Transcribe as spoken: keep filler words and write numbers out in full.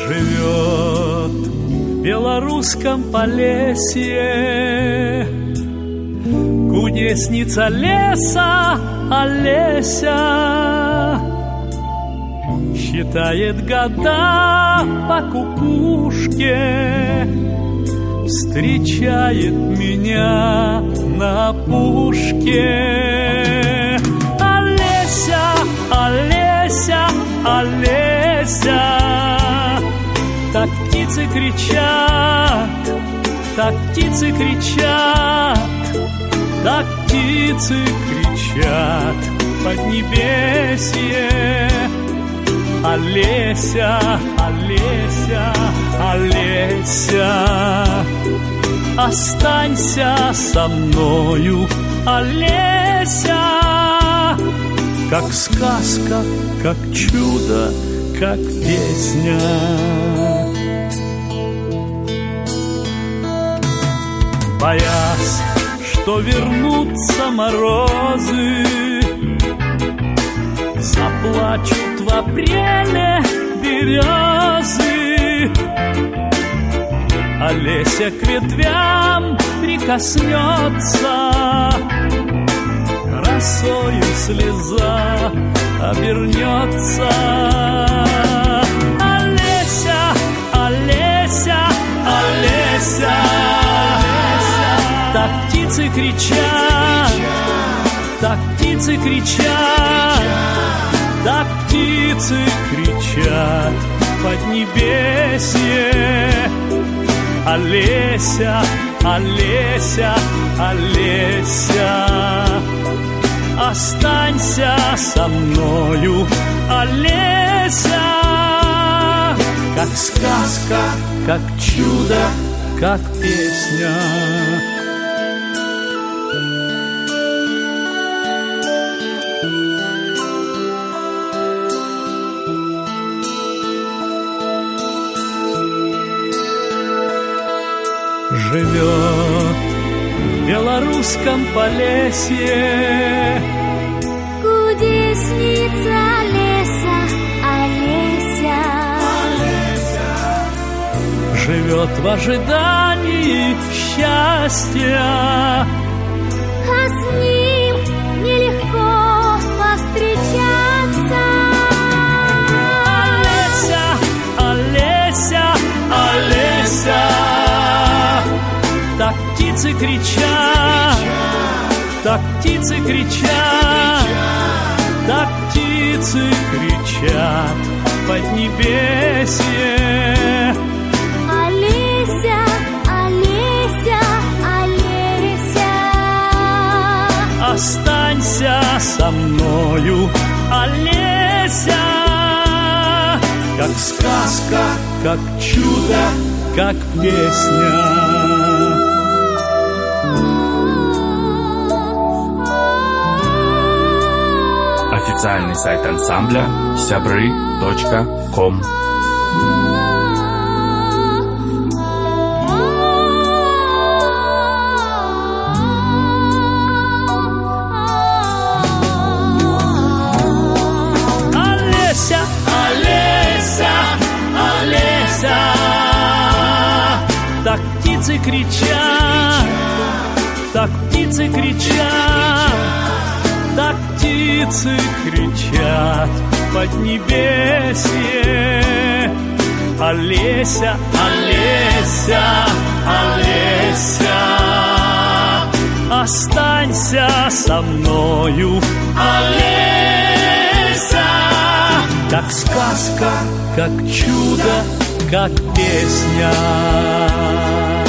Живет в белорусском Полесье кудесница леса Олеся. Считает года по кукушке, встречает меня на опушке. Олеся, Олеся, Олеся. Так птицы кричат, так птицы кричат, так птицы кричат в поднебесье. Олеся, Олеся, Олеся, останься со мною, Олеся. Как сказка, как чудо, как песня. Боясь, что вернутся морозы, заплачут в апреле березы. Олеся к ветвям прикоснется, росою слеза обернется. Олеся, Олеся, Олеся. Так птицы кричат, так птицы кричат, так птицы кричат в поднебесье. Олеся, Олеся, Олеся, останься со мною, Олеся. Как сказка, как чудо, как песня. Живет в белорусском Полесье кудесница леса Олеся. Живет в ожидании счастья, а с ним нелегко повстречаться. Олеся, Олеся, Олеся. Так птицы кричат, так птицы кричат, так птицы кричат в поднебесье. Олеся, Олеся, Олеся, останься со мною, Олеся. Как сказка, как чудо, как песня. Официальный сайт ансамбля сябры точка ком. Олеся, Олеся, Олеся. Так птицы кричат, так птицы кричат, так птицы кричат в поднебесье. Олеся, Олеся, Олеся, останься со мною, Олеся. Как сказка, как чудо, как песня.